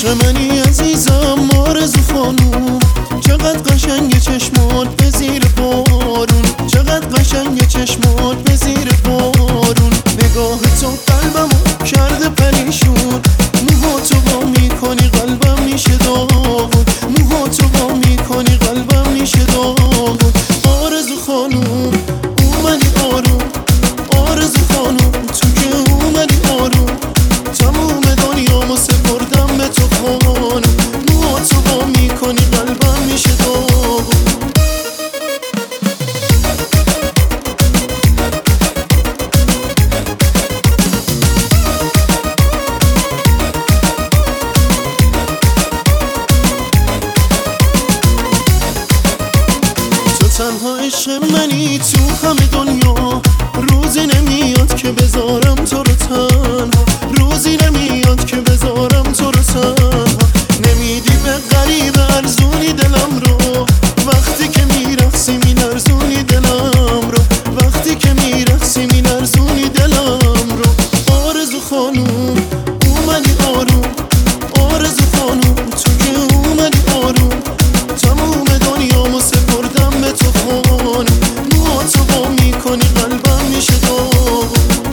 عشق منی عزیزم آرزو خانوم، چقدر قشنگ چشمات به زیر بارون، چقدر قشنگ چشمات به زیر بارون. نگاه تو قلبمو کرده پریشون، موها تو با میکنی قلبم میشه داغون، موها تو با میکنی قلبم میشه داغون. آرزو خانوم اومدی آروم، آرزو خانوم تو که اومدی آروم، تموم دنیامو سپردم به تو خانوم، موها تو با میکنی قلبم میشه داغون. تنها عشق منی تو همه دنیا، روزی نمیاد که بذارم تو رو تنها، روزی نمیاد که بذارم تو رو تنها. نمیدی به غریب ارزونی دلم رو، وقتی که میرقصی میلرزونی دلم رو، وقتی که میرقصی میلرزونی دلم رو. آرزو خانوم اومدی آروم، آرزو خانوم تو که اومدی آروم، تموم دنیامو سپردم به تو خانوم، موها تو با میکنی قلبم میشه داغون.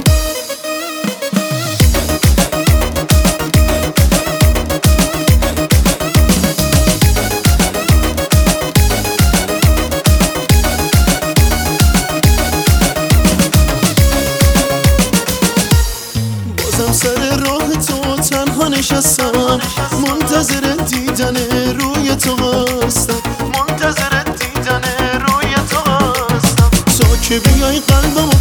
بازم سر راه تو تنها نشستم، منتظر دیدن روی تو هستم، منتظر دیدن روی تو هستم، تا که بیای قلبمو